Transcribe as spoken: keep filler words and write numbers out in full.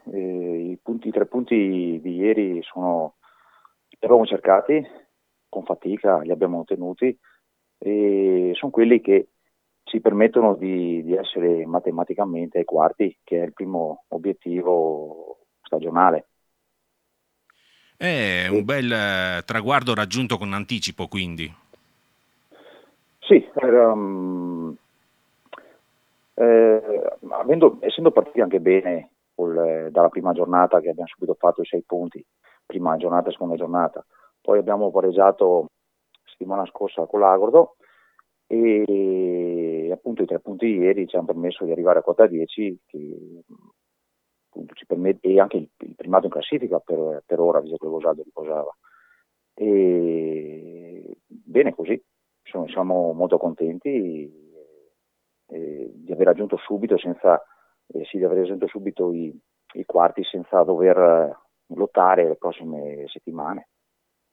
Eh, i, punti, i tre punti di ieri sono, li abbiamo cercati con fatica, li abbiamo ottenuti e sono quelli che ci permettono di, di essere matematicamente ai quarti, che è il primo obiettivo stagionale. È un E, bel eh, traguardo raggiunto con anticipo, quindi. sì, era, mm, eh, avendo- essendo partiti anche bene col- dalla prima giornata che abbiamo subito fatto i sei punti, prima giornata e seconda giornata, poi abbiamo pareggiato settimana scorsa con l'Agordo e appunto i tre punti di ieri ci hanno permesso di arrivare a quota dieci che appunto, ci permette, e anche il, il primato in classifica per, per ora, visto che Rosaldo riposava. E bene così, siamo, siamo molto contenti eh, di aver raggiunto subito, senza, eh, sì, di aver raggiunto subito i, i quarti senza dover eh, lottare le prossime settimane.